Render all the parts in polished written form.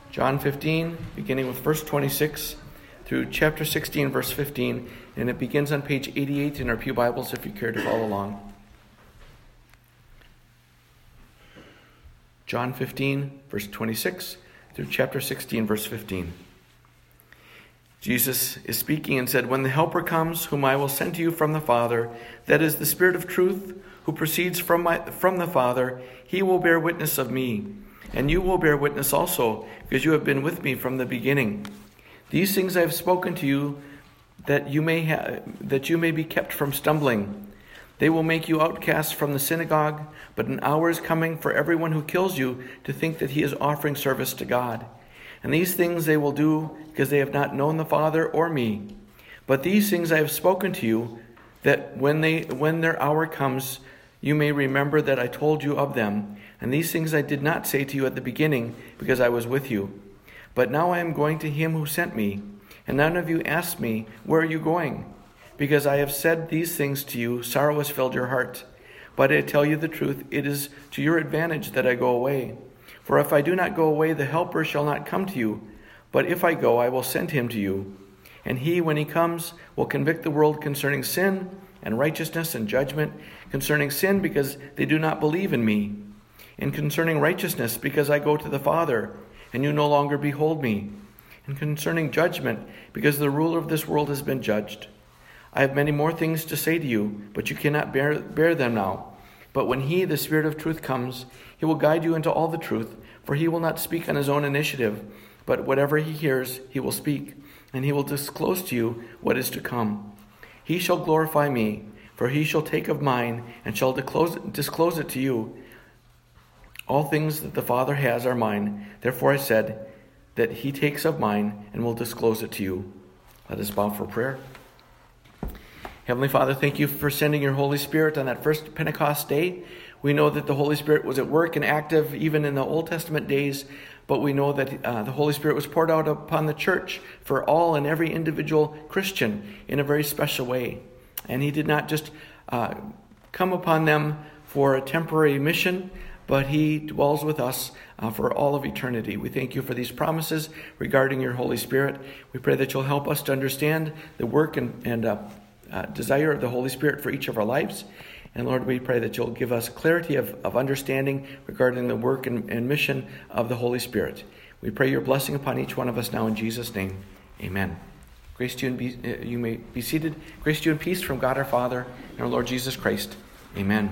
John 15, beginning with verse 26 through chapter 16, verse 15, and it begins on page 88 in our pew Bibles if you care to follow along. John 15, verse 26 through chapter 16, verse 15. Jesus is speaking and said, "When the Helper comes, whom I will send to you from the Father, that is the Spirit of truth, who proceeds from the Father, he will bear witness of me. And you will bear witness also, because you have been with me from the beginning. These things I have spoken to you, that you may be kept from stumbling. They will make you outcasts from the synagogue, but an hour is coming for everyone who kills you to think that he is offering service to God. And these things they will do because they have not known the Father or me. But these things I have spoken to you, that when their hour comes, you may remember that I told you of them. And these things I did not say to you at the beginning, because I was with you. But now I am going to him who sent me. And none of you asked me, 'Where are you going?' Because I have said these things to you, sorrow has filled your heart. But I tell you the truth, it is to your advantage that I go away. For if I do not go away, the Helper shall not come to you. But if I go, I will send him to you. And he, when he comes, will convict the world concerning sin and righteousness and judgment. Concerning sin, because they do not believe in me. And concerning righteousness, because I go to the Father, and you no longer behold me. And concerning judgment, because the ruler of this world has been judged. I have many more things to say to you, but you cannot bear them now. But when he, the Spirit of truth, comes, he will guide you into all the truth, for he will not speak on his own initiative, but whatever he hears, he will speak, and he will disclose to you what is to come. He shall glorify me, for he shall take of mine, and shall disclose it to you. All things that the Father has are mine. Therefore I said that he takes of mine and will disclose it to you." Let us bow for prayer. Heavenly Father, thank you for sending your Holy Spirit on that first Pentecost day. We know that the Holy Spirit was at work and active even in the Old Testament days, but we know that the Holy Spirit was poured out upon the church for all and every individual Christian in a very special way. And he did not just come upon them for a temporary mission, but he dwells with us for all of eternity. We thank you for these promises regarding your Holy Spirit. We pray that you'll help us to understand the work and desire of the Holy Spirit for each of our lives. And Lord, we pray that you'll give us clarity of understanding regarding the work and mission of the Holy Spirit. We pray your blessing upon each one of us now in Jesus' name. Amen. Grace to you, and you may be seated. Grace to you and peace from God our Father and our Lord Jesus Christ. Amen.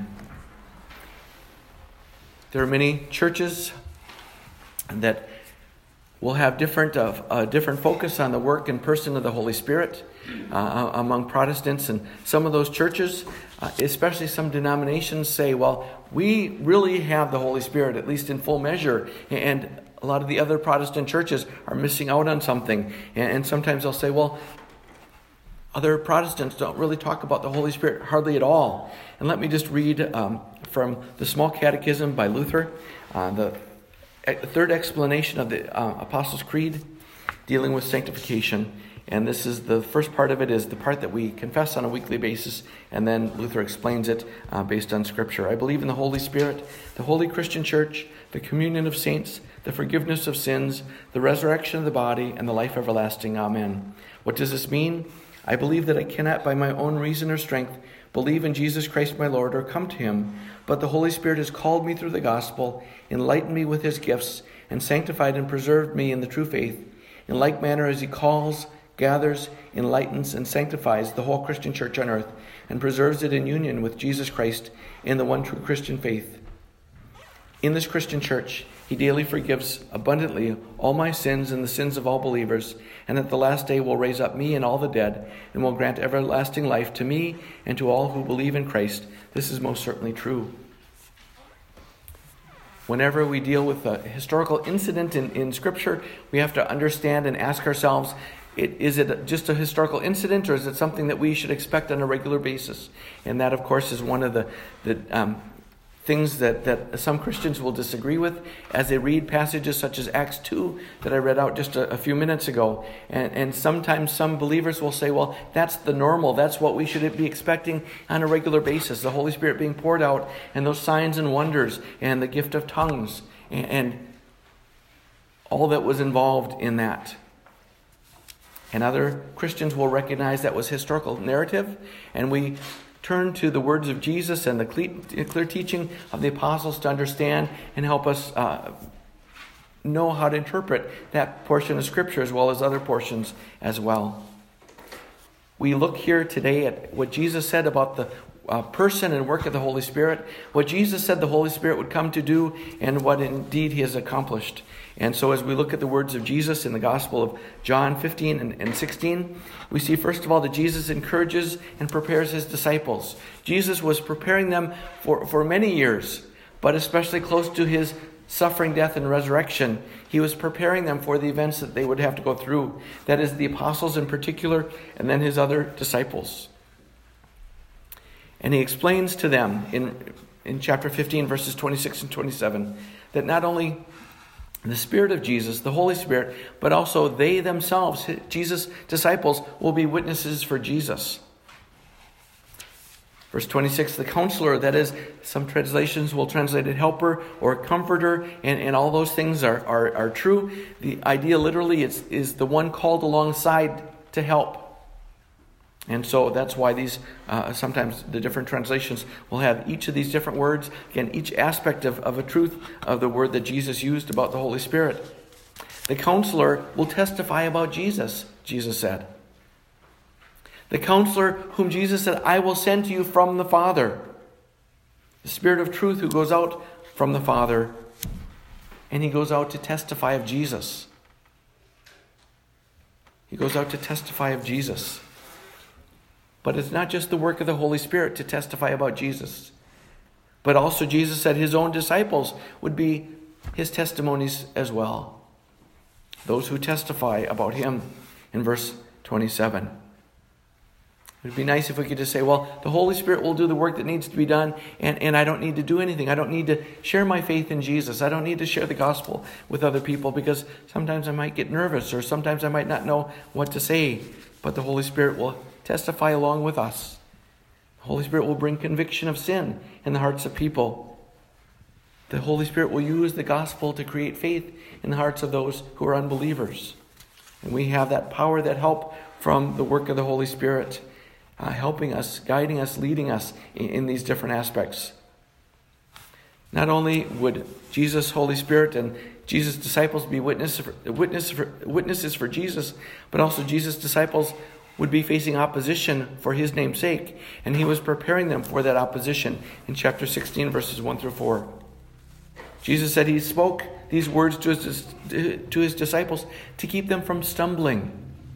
There are many churches that will have different focus on the work and person of the Holy Spirit among Protestants. And some of those churches, especially some denominations, say, well, we really have the Holy Spirit, at least in full measure. And a lot of the other Protestant churches are missing out on something. And sometimes they'll say, well, other Protestants don't really talk about the Holy Spirit hardly at all. And let me just read from the Small Catechism by Luther, the third explanation of the Apostles' Creed dealing with sanctification. And this is the first part of it, is the part that we confess on a weekly basis, and then Luther explains it based on Scripture. I believe in the Holy Spirit, the Holy Christian Church, the communion of saints, the forgiveness of sins, the resurrection of the body, and the life everlasting. Amen. What does this mean? I believe that I cannot by my own reason or strength believe in Jesus Christ my Lord or come to him, but the Holy Spirit has called me through the gospel, enlightened me with his gifts, and sanctified and preserved me in the true faith. In like manner as he calls, gathers, enlightens, and sanctifies the whole Christian church on earth, and preserves it in union with Jesus Christ in the one true Christian faith. In this Christian church, he daily forgives abundantly all my sins and the sins of all believers, and at the last day will raise up me and all the dead, and will grant everlasting life to me and to all who believe in Christ. This is most certainly true. Whenever we deal with a historical incident in Scripture, we have to understand and ask ourselves, is it just a historical incident, or is it something that we should expect on a regular basis? And that, of course, is one of the things that some Christians will disagree with as they read passages such as Acts 2 that I read out just a few minutes ago. And sometimes some believers will say, well, that's the normal. That's what we should be expecting on a regular basis. The Holy Spirit being poured out, and those signs and wonders, and the gift of tongues. And all that was involved in that. And other Christians will recognize that was historical narrative, and we turn to the words of Jesus and the clear teaching of the apostles to understand and help us know how to interpret that portion of Scripture as well as other portions as well. We look here today at what Jesus said about the person and work of the Holy Spirit, what Jesus said the Holy Spirit would come to do, and what indeed he has accomplished. And so as we look at the words of Jesus in the Gospel of John 15 and 16, we see first of all that Jesus encourages and prepares his disciples. Jesus was preparing them for many years, but especially close to his suffering, death, and resurrection, he was preparing them for the events that they would have to go through. That is, the apostles in particular, and then his other disciples. And he explains to them in chapter 15, verses 26 and 27, that not only the Spirit of Jesus, the Holy Spirit, but also they themselves, Jesus' disciples, will be witnesses for Jesus. Verse 26, the counselor, that is, some translations will translate it helper or comforter, and all those things are true. The idea literally is the one called alongside to help. And so that's why these sometimes the different translations will have each of these different words. Again, each aspect of a truth of the word that Jesus used about the Holy Spirit. The counselor will testify about Jesus, Jesus said. The counselor whom Jesus said, I will send to you from the Father. The Spirit of truth who goes out from the Father. And he goes out to testify of Jesus. He goes out to testify of Jesus. But it's not just the work of the Holy Spirit to testify about Jesus. But also Jesus said his own disciples would be his testimonies as well. Those who testify about him in verse 27. It would be nice if we could just say, well, the Holy Spirit will do the work that needs to be done, and I don't need to do anything. I don't need to share my faith in Jesus. I don't need to share the gospel with other people because sometimes I might get nervous or sometimes I might not know what to say. But the Holy Spirit will testify along with us. The Holy Spirit will bring conviction of sin in the hearts of people. The Holy Spirit will use the gospel to create faith in the hearts of those who are unbelievers. And we have that power, that help from the work of the Holy Spirit, helping us, guiding us, leading us in these different aspects. Not only would Jesus, Holy Spirit, and Jesus' disciples be witnesses for Jesus, but also Jesus' disciples would be facing opposition for his name's sake. And he was preparing them for that opposition in chapter 16, verses 1 through 4. Jesus said he spoke these words to his disciples to keep them from stumbling,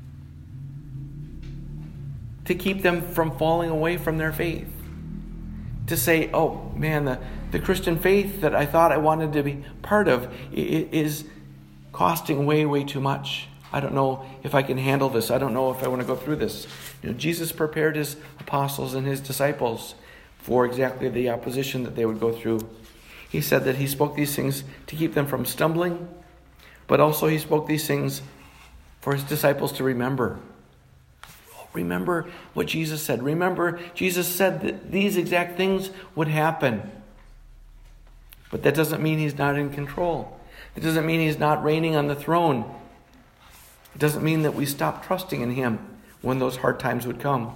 to keep them from falling away from their faith, to say, oh man, the Christian faith that I thought I wanted to be part of is costing way, way too much. I don't know if I can handle this. I don't know if I want to go through this. Jesus prepared his apostles and his disciples for exactly the opposition that they would go through. He said that he spoke these things to keep them from stumbling, but also he spoke these things for his disciples to remember. Remember what Jesus said. Remember, Jesus said that these exact things would happen. But that doesn't mean he's not in control. It doesn't mean he's not reigning on the throne. It doesn't mean that we stop trusting in him when those hard times would come.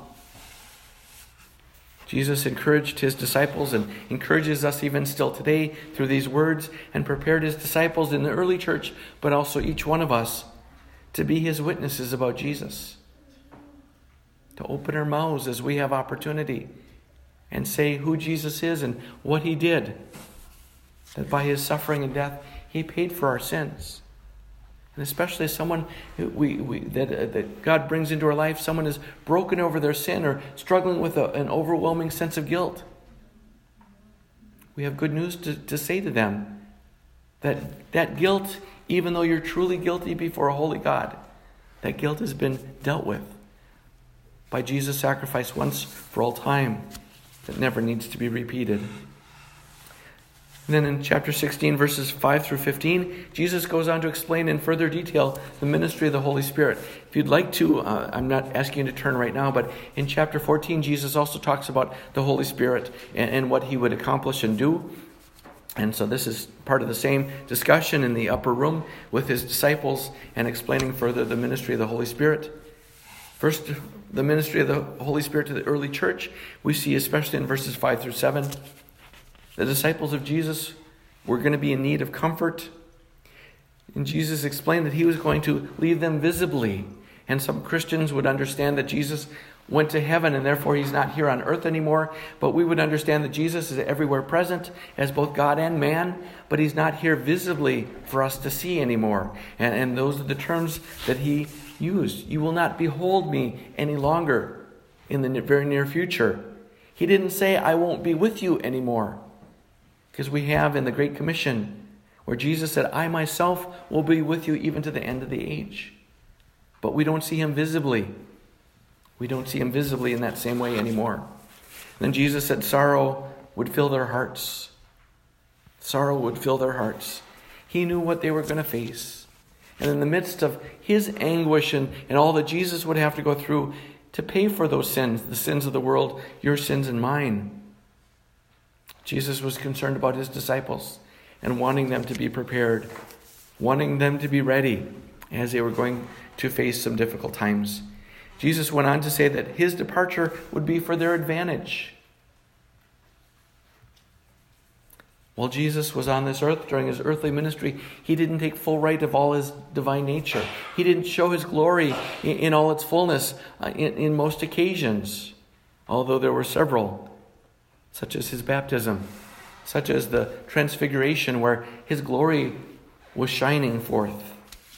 Jesus encouraged his disciples and encourages us even still today through these words, and prepared his disciples in the early church, but also each one of us, to be his witnesses about Jesus. To open our mouths as we have opportunity and say who Jesus is and what he did. That by his suffering and death, he paid for our sins. And especially as someone that God brings into our life, someone is broken over their sin or struggling with an overwhelming sense of guilt. We have good news to say to them. That guilt, even though you're truly guilty before a holy God, that guilt has been dealt with by Jesus' sacrifice once for all time that never needs to be repeated. And then in chapter 16, verses 5 through 15, Jesus goes on to explain in further detail the ministry of the Holy Spirit. If you'd like to, I'm not asking you to turn right now, but in chapter 14, Jesus also talks about the Holy Spirit and what he would accomplish and do. And so this is part of the same discussion in the upper room with his disciples and explaining further the ministry of the Holy Spirit. First, the ministry of the Holy Spirit to the early church, we see especially in verses 5 through 7. The disciples of Jesus were going to be in need of comfort. And Jesus explained that he was going to leave them visibly. And some Christians would understand that Jesus went to heaven and therefore he's not here on earth anymore. But we would understand that Jesus is everywhere present as both God and man, but he's not here visibly for us to see anymore. And those are the terms that he used. You will not behold me any longer in the very near future. He didn't say, I won't be with you anymore. Because we have in the Great Commission where Jesus said, I myself will be with you even to the end of the age. But we don't see him visibly. We don't see him visibly in that same way anymore. Then Jesus said sorrow would fill their hearts. Sorrow would fill their hearts. He knew what they were going to face. And in the midst of his anguish and all that Jesus would have to go through to pay for those sins, the sins of the world, your sins and mine, Jesus was concerned about his disciples and wanting them to be prepared, wanting them to be ready as they were going to face some difficult times. Jesus went on to say that his departure would be for their advantage. While Jesus was on this earth during his earthly ministry, he didn't take full right of all his divine nature. He didn't show his glory in all its fullness in most occasions, although there were several, such as his baptism, such as the transfiguration where his glory was shining forth.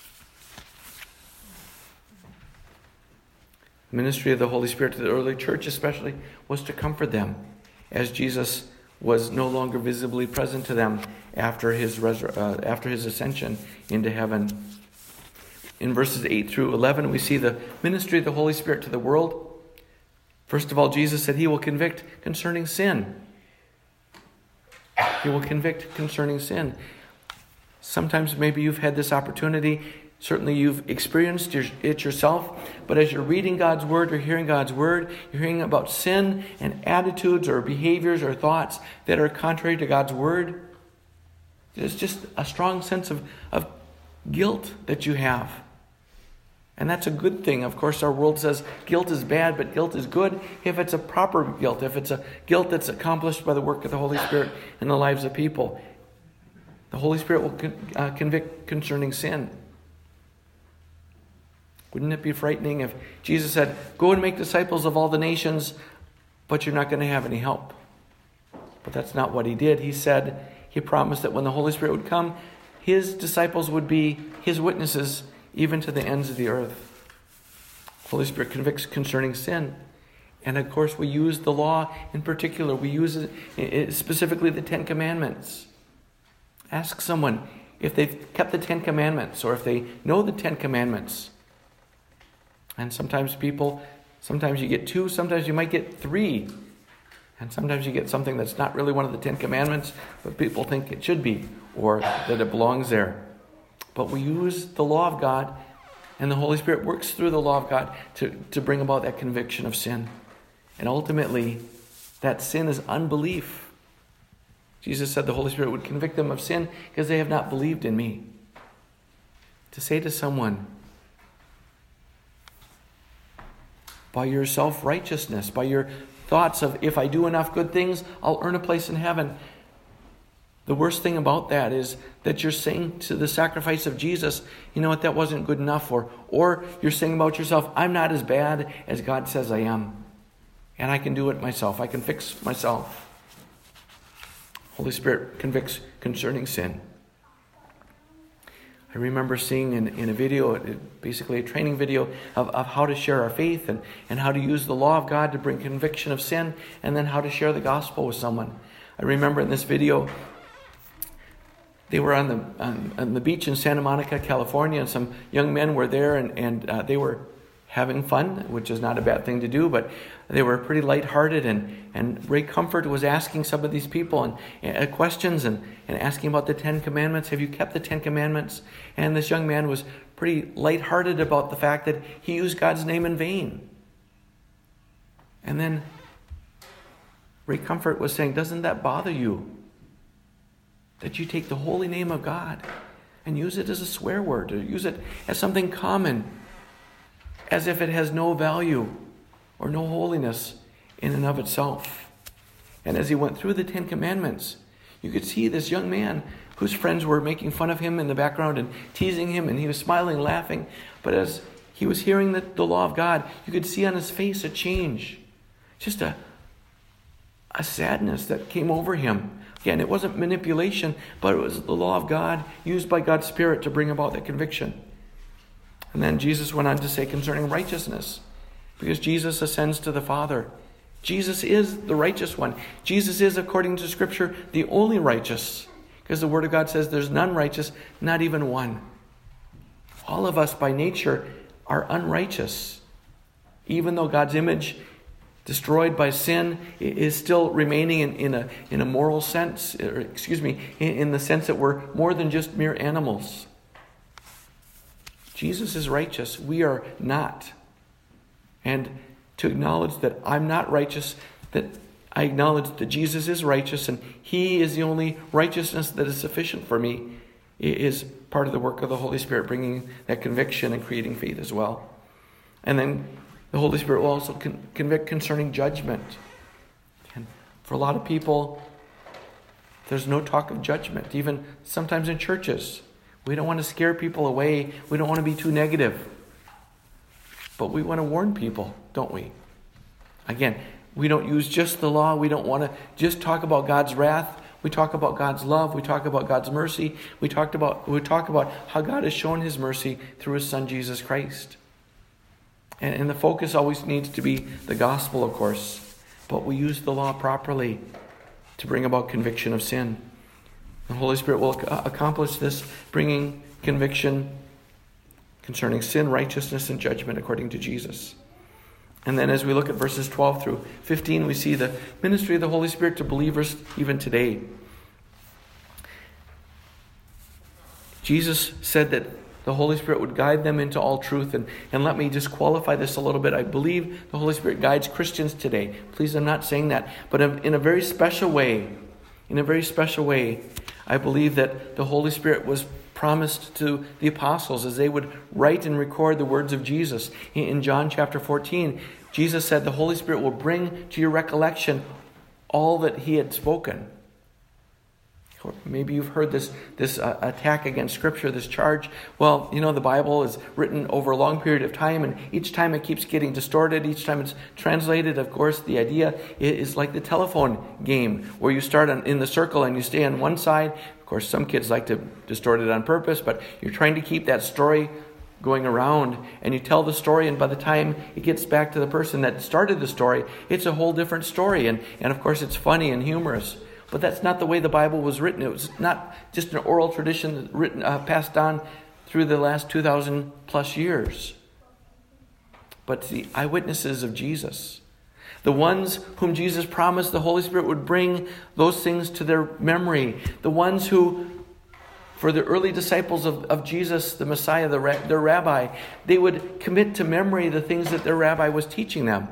The ministry of the Holy Spirit to the early church especially was to comfort them as Jesus was no longer visibly present to them after his ascension into heaven. In verses 8 through 11, we see the ministry of the Holy Spirit to the world. First of all, Jesus said he will convict concerning sin. He will convict concerning sin. Sometimes maybe you've had this opportunity. Certainly you've experienced it yourself. But as you're reading God's Word or hearing God's Word, you're hearing about sin and attitudes or behaviors or thoughts that are contrary to God's Word. There's just a strong sense of guilt that you have. And that's a good thing. Of course, our world says guilt is bad, but guilt is good if it's a proper guilt, if it's a guilt that's accomplished by the work of the Holy Spirit in the lives of people. The Holy Spirit will convict concerning sin. Wouldn't it be frightening if Jesus said, go and make disciples of all the nations, but you're not going to have any help? But that's not what he did. He promised that when the Holy Spirit would come, his disciples would be his witnesses even to the ends of the earth. The Holy Spirit convicts concerning sin. And of course, we use the law in particular. We use it, specifically the Ten Commandments. Ask someone if they've kept the Ten Commandments or if they know the Ten Commandments. And sometimes you get 2, sometimes you might get 3. And sometimes you get something that's not really one of the Ten Commandments, but people think it should be or that it belongs there. But we use the law of God, and the Holy Spirit works through the law of God to bring about that conviction of sin. And ultimately, that sin is unbelief. Jesus said the Holy Spirit would convict them of sin because they have not believed in me. To say to someone, by your self-righteousness, by your thoughts of if I do enough good things, I'll earn a place in heaven. The worst thing about that is that you're saying to the sacrifice of Jesus, you know what, that wasn't good enough. Or you're saying about yourself, I'm not as bad as God says I am. And I can do it myself. I can fix myself. Holy Spirit convicts concerning sin. I remember seeing in a video, basically a training video of how to share our faith and how to use the law of God to bring conviction of sin, and then how to share the gospel with someone. I remember in this video, they were on the beach in Santa Monica, California, and some young men were there, and they were having fun, which is not a bad thing to do, but they were pretty lighthearted, and Ray Comfort was asking some of these people and questions and asking about the Ten Commandments. Have you kept the Ten Commandments? And this young man was pretty lighthearted about the fact that he used God's name in vain. And then Ray Comfort was saying, doesn't that bother you? that you take the holy name of God and use it as a swear word, or use it as something common, as if it has no value or no holiness in and of itself. And as he went through the Ten Commandments, you could see this young man whose friends were making fun of him in the background and teasing him, and he was smiling, laughing. But as he was hearing the law of God, you could see on his face a change, just a sadness that came over him. Again, it wasn't manipulation, but it was the law of God used by God's Spirit to bring about that conviction. And then Jesus went on to say concerning righteousness, because Jesus ascends to the Father. Jesus is the righteous one. Jesus is, according to Scripture, the only righteous, because the Word of God says there's none righteous, not even one. All of us by nature are unrighteous. Even though God's image, destroyed by sin, is still remaining in a moral sense, in the sense that we're more than just mere animals. Jesus is righteous. We are not. And to acknowledge that I'm not righteous, that I acknowledge that Jesus is righteous and He is the only righteousness that is sufficient for me, is part of the work of the Holy Spirit, bringing that conviction and creating faith as well. And then the Holy Spirit will also convict concerning judgment. And for a lot of people, there's no talk of judgment, even sometimes in churches. We don't want to scare people away. We don't want to be too negative. But we want to warn people, don't we? Again, we don't use just the law. We don't want to just talk about God's wrath. We talk about God's love. We talk about God's mercy. We talk about how God has shown His mercy through His Son, Jesus Christ. And the focus always needs to be the gospel, of course. But we use the law properly to bring about conviction of sin. The Holy Spirit will accomplish this, bringing conviction concerning sin, righteousness, and judgment according to Jesus. And then as we look at verses 12 through 15, we see the ministry of the Holy Spirit to believers even today. Jesus said that the Holy Spirit would guide them into all truth. And let me just qualify this a little bit. I believe the Holy Spirit guides Christians today. Please, I'm not saying that. But in a very special way, I believe that the Holy Spirit was promised to the apostles as they would write and record the words of Jesus. In John chapter 14, Jesus said the Holy Spirit will bring to your recollection all that He had spoken. Maybe you've heard this attack against Scripture, this charge. Well, the Bible is written over a long period of time, and each time it keeps getting distorted. Each time it's translated, of course, the idea is like the telephone game, where you start in the circle and you stay on one side. Of course, some kids like to distort it on purpose, but you're trying to keep that story going around, and you tell the story, and by the time it gets back to the person that started the story, it's a whole different story. And of course, it's funny and humorous. But that's not the way the Bible was written. It was not just an oral tradition written, passed on through the last 2,000 plus years. But the eyewitnesses of Jesus, the ones whom Jesus promised the Holy Spirit would bring those things to their memory, the ones who, for the early disciples of Jesus, the Messiah, their rabbi, they would commit to memory the things that their rabbi was teaching them.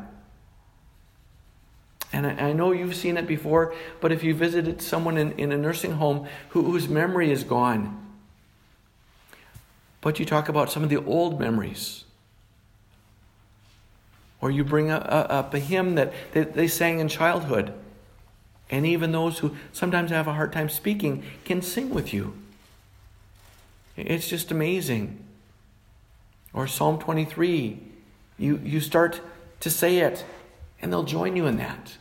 And I know you've seen it before, but if you visited someone in a nursing home whose memory is gone, but you talk about some of the old memories, or you bring up a hymn that they sang in childhood, and even those who sometimes have a hard time speaking can sing with you. It's just amazing. Or Psalm 23, you start to say it, and they'll join you in that.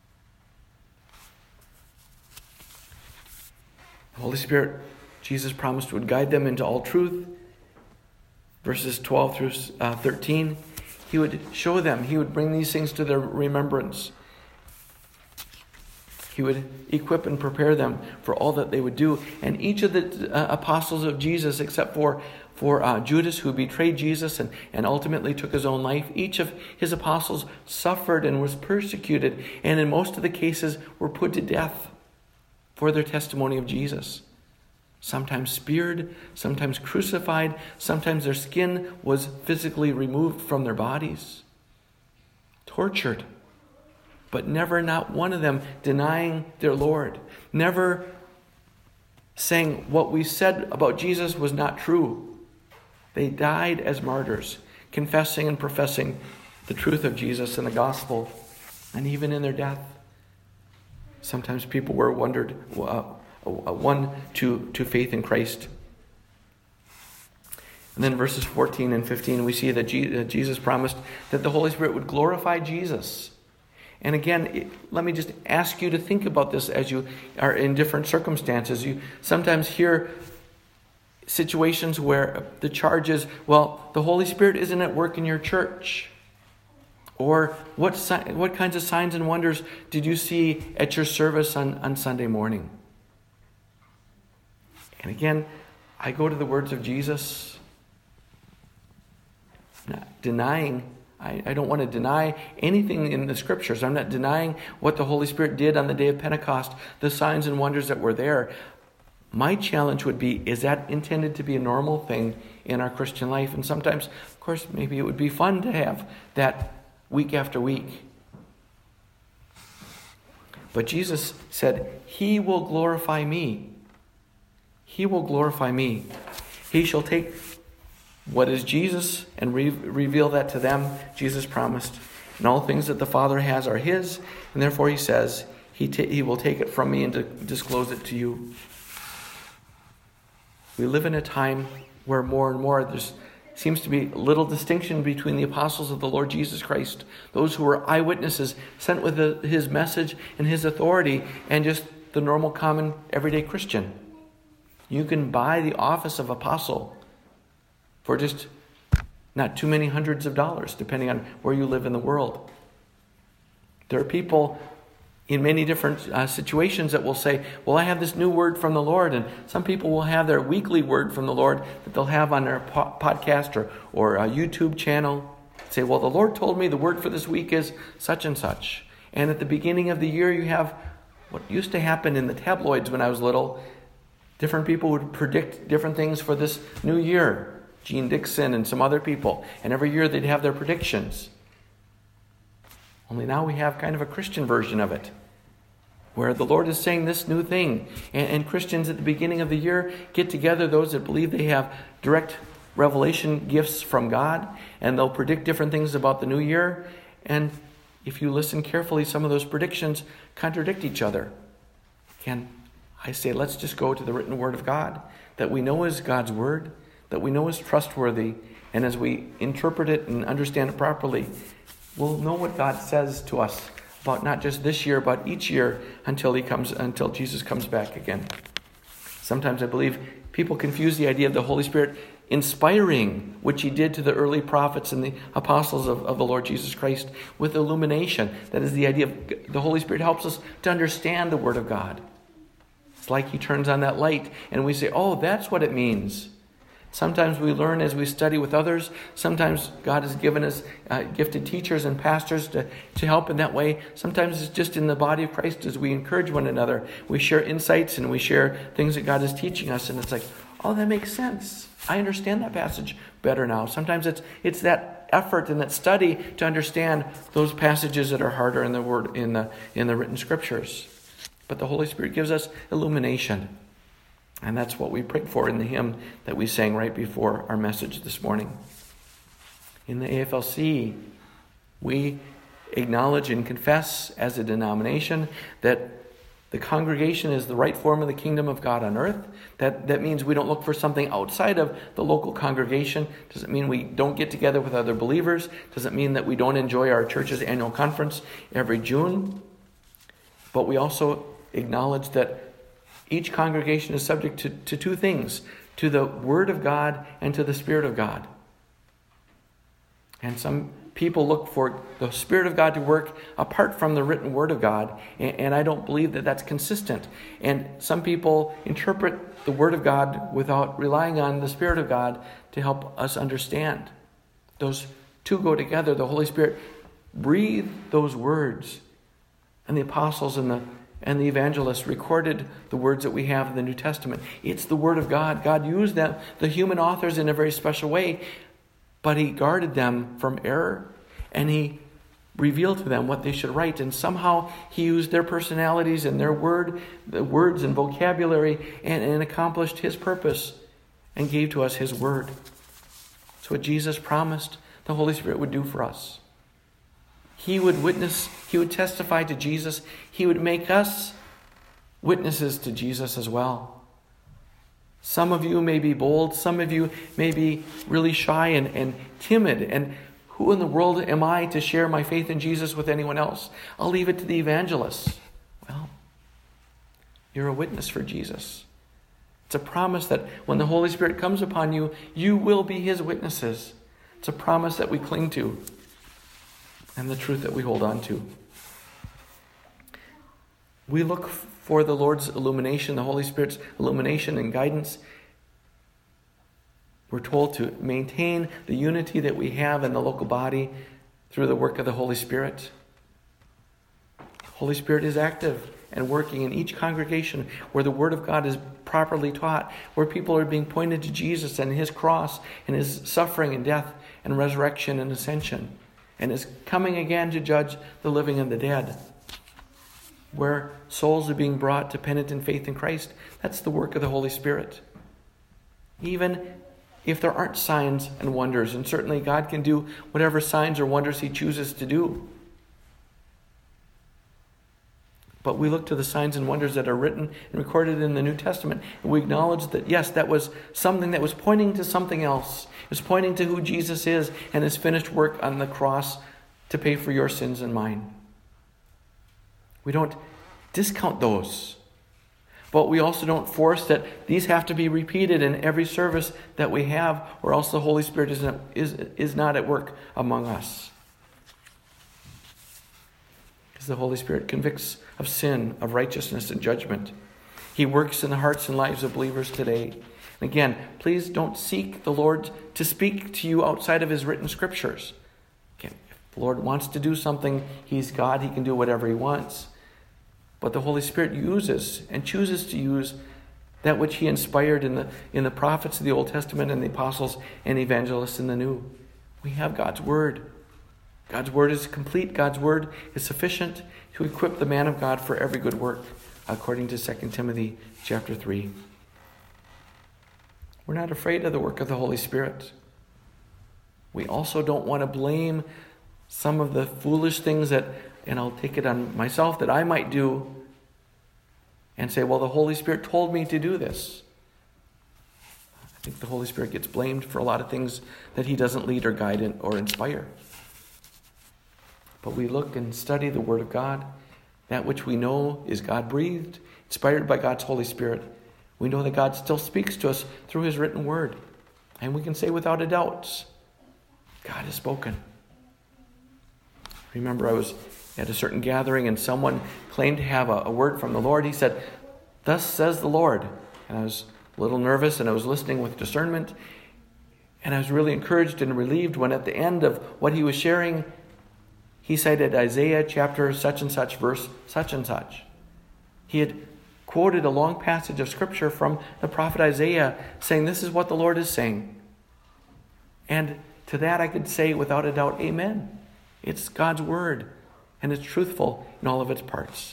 The Holy Spirit, Jesus promised, would guide them into all truth. Verses 12 through 13, He would show them. He would bring these things to their remembrance. He would equip and prepare them for all that they would do. And each of the apostles of Jesus, except for Judas, who betrayed Jesus and ultimately took his own life, each of his apostles suffered and was persecuted, and in most of the cases were put to death for their testimony of Jesus. Sometimes speared, sometimes crucified, sometimes their skin was physically removed from their bodies. Tortured, but never, not one of them, denying their Lord. Never saying what we said about Jesus was not true. They died as martyrs, confessing and professing the truth of Jesus and the gospel, and even in their death. Sometimes people were won to faith in Christ. And then verses 14 and 15, we see that Jesus promised that the Holy Spirit would glorify Jesus. And again, let me just ask you to think about this as you are in different circumstances. You sometimes hear situations where the charge is, well, the Holy Spirit isn't at work in your church. Or what kinds of signs and wonders did you see at your service on Sunday morning? And again, I go to the words of Jesus, not denying. I don't want to deny anything in the Scriptures. I'm not denying what the Holy Spirit did on the day of Pentecost, the signs and wonders that were there. My challenge would be, is that intended to be a normal thing in our Christian life? And sometimes, of course, maybe it would be fun to have that week after week. But Jesus said, He will glorify me. He will glorify me. He shall take what is Jesus and reveal that to them. Jesus promised. And all things that the Father has are His. And therefore He says, He will take it from me and to disclose it to you. We live in a time where more and more there seems to be little distinction between the apostles of the Lord Jesus Christ, those who were eyewitnesses sent with His message and His authority, and just the normal, common, everyday Christian. You can buy the office of apostle for just not too many hundreds of dollars, depending on where you live in the world. There are people in many different situations that will say, well, I have this new word from the Lord. And some people will have their weekly word from the Lord that they'll have on their podcast or a YouTube channel. Say, well, the Lord told me the word for this week is such and such. And at the beginning of the year, you have what used to happen in the tabloids when I was little. Different people would predict different things for this new year. Gene Dixon and some other people. And every year they'd have their predictions. Only now we have kind of a Christian version of it, where the Lord is saying this new thing. And Christians at the beginning of the year get together, those that believe they have direct revelation gifts from God, and they'll predict different things about the new year. And if you listen carefully, some of those predictions contradict each other. And I say, let's just go to the written word of God, that we know is God's word, that we know is trustworthy, and as we interpret it and understand it properly, we'll know what God says to us about not just this year, but each year until Jesus comes back again. Sometimes I believe people confuse the idea of the Holy Spirit inspiring, which He did to the early prophets and the apostles of the Lord Jesus Christ, with illumination. That is the idea of the Holy Spirit helps us to understand the Word of God. It's like He turns on that light and we say, oh, that's what it means. Sometimes we learn as we study with others. Sometimes God has given us gifted teachers and pastors to help in that way. Sometimes it's just in the body of Christ as we encourage one another. We share insights and we share things that God is teaching us. And it's like, oh, that makes sense. I understand that passage better now. Sometimes it's that effort and that study to understand those passages that are harder in the word in the written scriptures. But the Holy Spirit gives us illumination. And that's what we prayed for in the hymn that we sang right before our message this morning. In the AFLC, we acknowledge and confess as a denomination that the congregation is the right form of the kingdom of God on earth. That means we don't look for something outside of the local congregation. Doesn't mean we don't get together with other believers. Doesn't mean that we don't enjoy our church's annual conference every June. But we also acknowledge that each congregation is subject to two things, to the Word of God and to the Spirit of God. And some people look for the Spirit of God to work apart from the written Word of God, and I don't believe that that's consistent. And some people interpret the Word of God without relying on the Spirit of God to help us understand. Those two go together. The Holy Spirit breathed those words, and the apostles and the evangelists recorded the words that we have in the New Testament. It's the Word of God. God used them, the human authors, in a very special way, but He guarded them from error, and He reveal to them what they should write. And somehow he used their personalities and their words and vocabulary and accomplished his purpose and gave to us his word. It's what Jesus promised the Holy Spirit would do for us. He would witness, he would testify to Jesus. He would make us witnesses to Jesus as well. Some of you may be bold. Some of you may be really shy and timid. And who in the world am I to share my faith in Jesus with anyone else? I'll leave it to the evangelists. Well, you're a witness for Jesus. It's a promise that when the Holy Spirit comes upon you, you will be his witnesses. It's a promise that we cling to and the truth that we hold on to. We look for the Lord's illumination, the Holy Spirit's illumination and guidance. We're told to maintain the unity that we have in the local body through the work of the Holy Spirit. The Holy Spirit is active and working in each congregation where the Word of God is properly taught, where people are being pointed to Jesus and his cross and his suffering and death and resurrection and ascension, and is coming again to judge the living and the dead. Where souls are being brought to penitent faith in Christ, that's the work of the Holy Spirit. Even if there aren't signs and wonders, and certainly God can do whatever signs or wonders he chooses to do. But we look to the signs and wonders that are written and recorded in the New Testament, and we acknowledge that, yes, that was something that was pointing to something else. It was pointing to who Jesus is and his finished work on the cross to pay for your sins and mine. We don't discount those. But we also don't force that these have to be repeated in every service that we have, or else the Holy Spirit is not at work among us. Because the Holy Spirit convicts of sin, of righteousness, and judgment. He works in the hearts and lives of believers today. And again, please don't seek the Lord to speak to you outside of his written scriptures. Again, if the Lord wants to do something, he's God, he can do whatever he wants. But the Holy Spirit uses and chooses to use that which he inspired in the prophets of the Old Testament and the apostles and evangelists in the New. We have God's word. God's word is complete. God's word is sufficient to equip the man of God for every good work, according to 2 Timothy chapter 3. We're not afraid of the work of the Holy Spirit. We also don't want to blame some of the foolish things that, and I'll take it on myself, that I might do and say, well, the Holy Spirit told me to do this. I think the Holy Spirit gets blamed for a lot of things that he doesn't lead or guide or inspire. But we look and study the Word of God, that which we know is God-breathed, inspired by God's Holy Spirit. We know that God still speaks to us through his written word. And we can say without a doubt, God has spoken. Remember, I was at a certain gathering and someone claimed to have a word from the Lord. He said, "Thus says the Lord." And I was a little nervous and I was listening with discernment. And I was really encouraged and relieved when at the end of what he was sharing, he cited Isaiah chapter such and such, verse such and such. He had quoted a long passage of scripture from the prophet Isaiah saying, this is what the Lord is saying. And to that I could say without a doubt, amen. It's God's word, and it's truthful in all of its parts.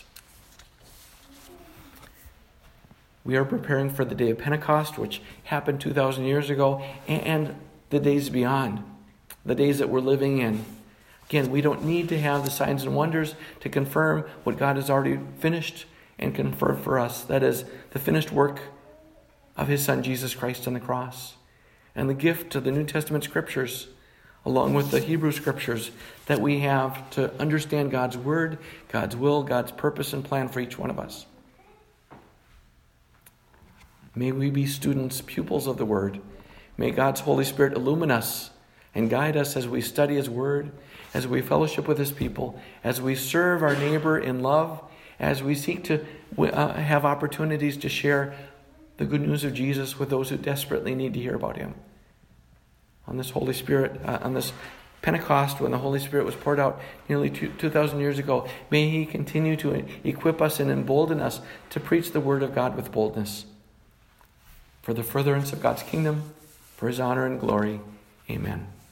We are preparing for the day of Pentecost, which happened 2,000 years ago, and the days beyond, the days that we're living in. Again, we don't need to have the signs and wonders to confirm what God has already finished and confirmed for us. That is the finished work of his Son, Jesus Christ, on the cross. And the gift of the New Testament scriptures, along with the Hebrew scriptures, that we have to understand God's word, God's will, God's purpose and plan for each one of us. May we be students, pupils of the word. May God's Holy Spirit illumine us and guide us as we study his word, as we fellowship with his people, as we serve our neighbor in love, as we seek to have opportunities to share the good news of Jesus with those who desperately need to hear about him. On this Holy Spirit, on this Pentecost, when the Holy Spirit was poured out nearly 2,000 years ago, may he continue to equip us and embolden us to preach the word of God with boldness. For the furtherance of God's kingdom, for his honor and glory. Amen.